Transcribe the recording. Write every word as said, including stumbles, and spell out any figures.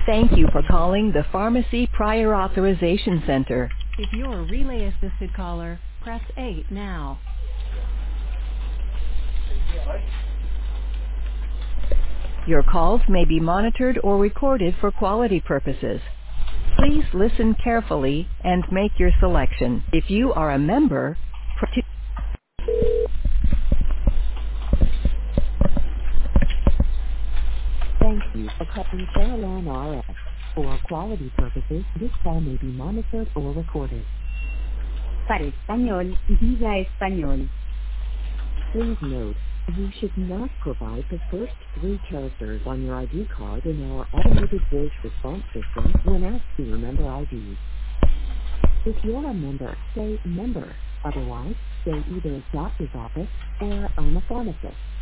Thank you for calling the Pharmacy Prior Authorization Center. If you're a relay-assisted caller, press eight now. Your calls may be monitored or recorded for quality purposes. Please listen carefully and make your selection. If you are a member, press two. Thank you for calling Caroline R X. For quality purposes, this call may be monitored or recorded. Para español, diga español. Please note, you should not provide the first three characters on your I D card in our automated voice response system when asked to remember I D. If you're a member, say member. Otherwise, say either doctor's office or I'm a pharmacist.